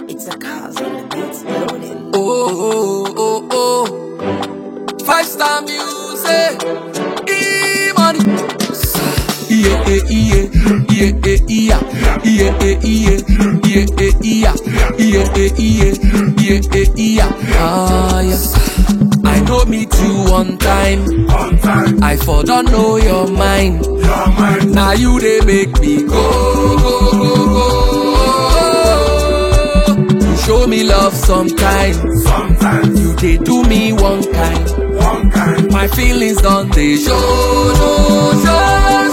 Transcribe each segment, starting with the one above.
It's a cause on the beats loading. Oh, oh, oh, oh. 5-star music. E-money. Yeah, yeah, yeah, yeah, yeah, yeah, yeah, yeah, yeah, yeah, yeah. Ah, yeah. I know me too one time. I for don't know your mind. Now you they make me go, go, go, go. You show me love sometimes. You they do me one kind. My feelings don't they show, show.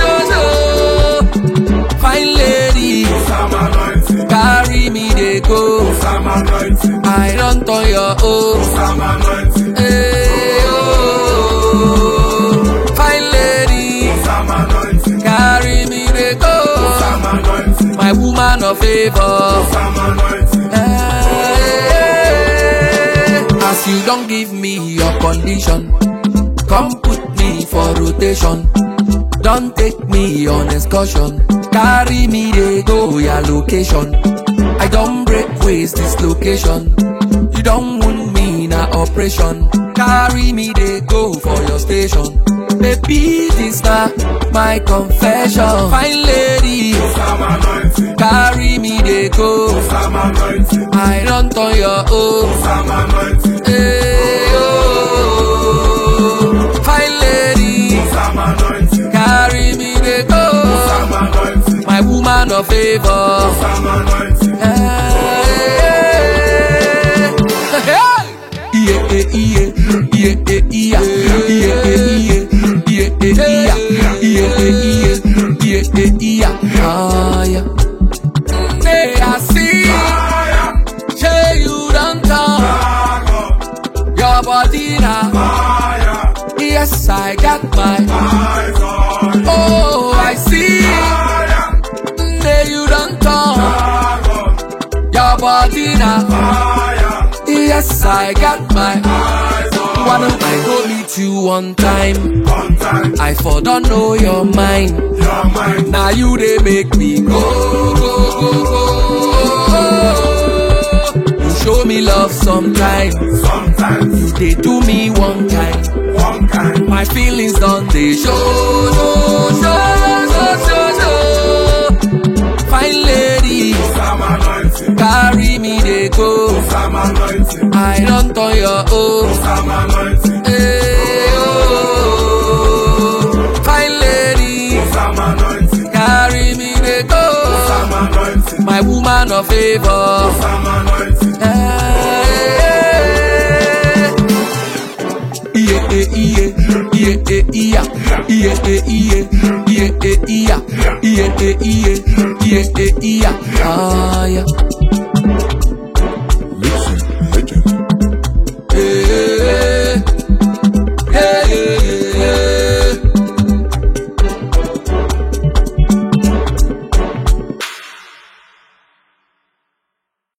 Fine lady, carry me they go. I don't turn your own. Hey, oh. Fine lady, carry me they go. My woman of favor. Hey, as you don't give me your condition, come put me for rotation. Don't take me on excursion. Carry me they go your location. I don't break ways this location. You don't want me in a operation. Carry me they go for your station. Baby, this not my confession. Fine lady, carry me they go. I don't turn your own. Hey, oh. Fine lady, carry me they go. My woman of favor. Say I see, say you don't talk. Your body now. Yes, I got my eyes on. Oh, I see. Say you don't talk. Your body now. Yes, I got my eyes on. I go meet you one time. I for don't know your mind. Now you they make me go, go, go, go. You show me love sometimes. You they do me one kind. My feelings don't they show, show. Fine lady, carry me they go. I don't turn your own. Hey, oh. Fine lady, carry me they go. My woman of favor. Yeah.